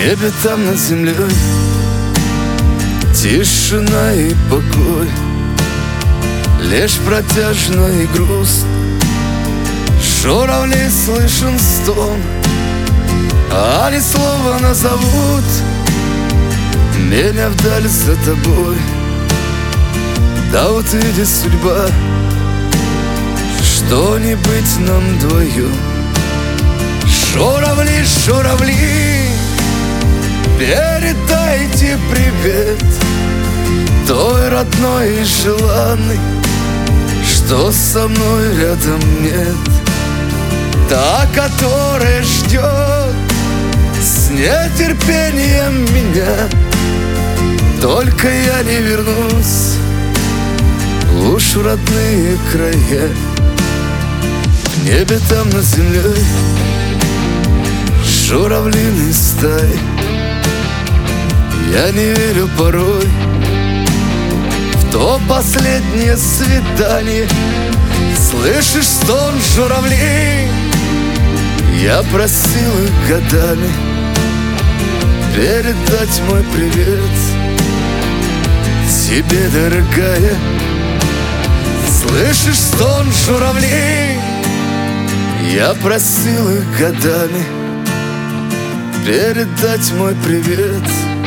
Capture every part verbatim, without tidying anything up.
небе, там над землей тишина и покой, лишь протяжный груст. Журавли слышен стон, а ни слова назовут меня вдаль за тобой. Да вот видит судьба, что не быть нам двоем. Журавли, журавли, передайте привет той родной и желанной, что со мной рядом нет. Та, которая ждет с нетерпением меня. Только я не вернусь уж в родные края. В небе, там над землей журавлиной стай. Я не верю порой в то последнее свидание. Слышишь стон журавлей? Я просил их годами передать мой привет тебе, дорогая. Слышишь стон журавлей? Я просил их годами передать мой привет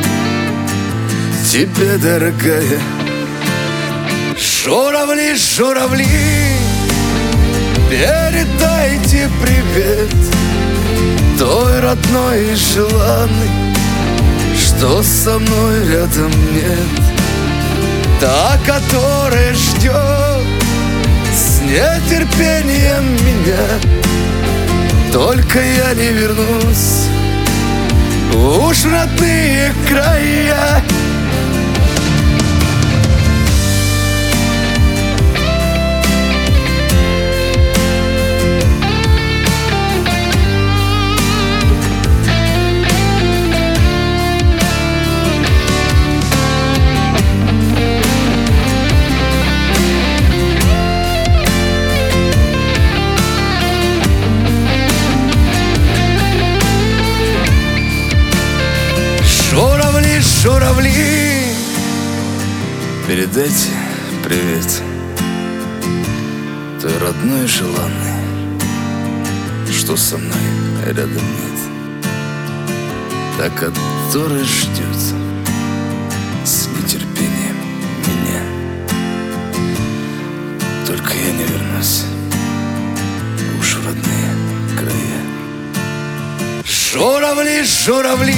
тебе, дорогая. Журавли, журавли, передайте привет той родной и желанной, что со мной рядом нет. Та, которая ждет с нетерпением меня. Только я не вернусь уж в родные края. Журавли, журавли, передайте привет той родной и желанной, что со мной рядом нет. Та, которая ждет с нетерпением меня. Только я не вернусь уж в родные края. Журавли, журавли,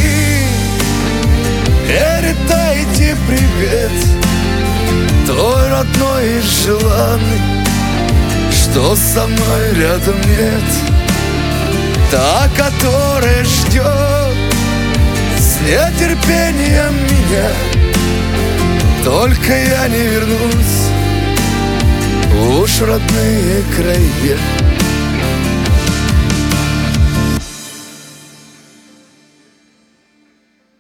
передайте привет той родной и желанной, что со мной рядом нет. Та, которая ждет с нетерпением меня. Только я не вернусь уж в родные края.